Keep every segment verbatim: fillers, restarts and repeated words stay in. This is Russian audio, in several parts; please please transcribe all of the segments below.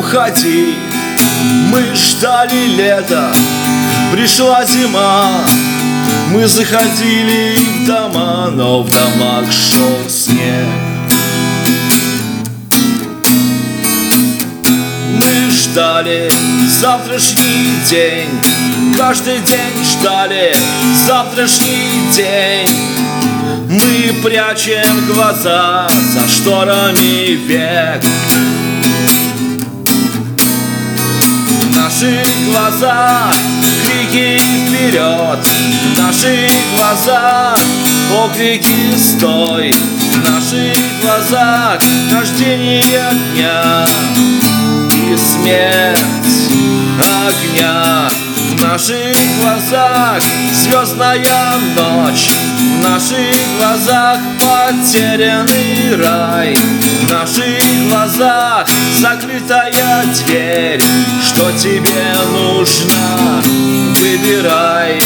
уходи, мы ждали лета, пришла зима. Мы заходили в дома, но в домах шел снег. Мы ждали завтрашний день, каждый день ждали завтрашний день. Мы прячем глаза за шторами век. В наших глазах крики вперед, в наших глазах окрики стой, в наших глазах рождение дня и смерть огня. В наших глазах звездная ночь, в наших глазах потерянный рай, в наших глазах закрытая дверь. Что тебе нужно, выбирай.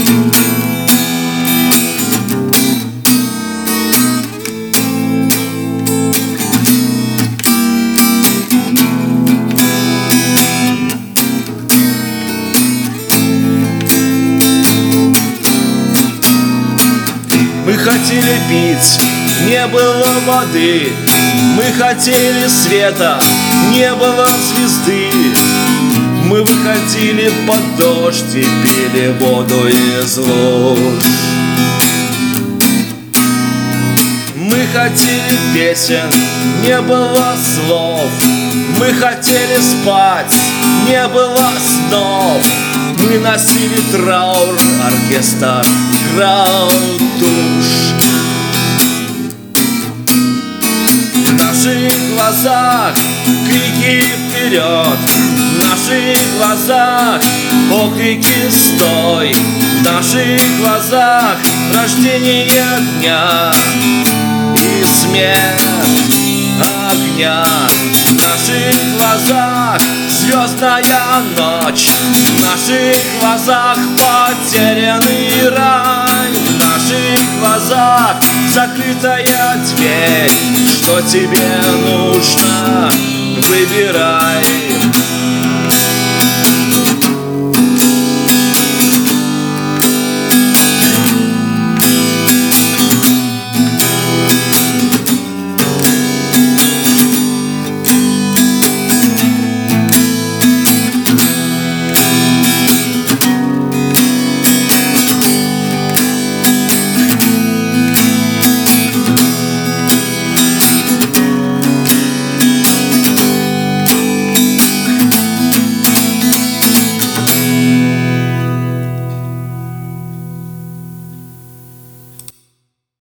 Мы хотели пить, не было воды. Мы хотели света, не было звезды. Мы выходили под дождь и пили воду из луж. Мы хотели песен, не было слов. Мы хотели спать, не было снов. Мы носили траур, оркестр играл тушь. В наших глазах крики вперед, в наших глазах окрики стой, в наших глазах рождение дня и смерть огня. В наших глазах звездная ночь, в наших глазах потерянный рай, в наших глазах закрытая дверь. Что тебе нужно, выбирай.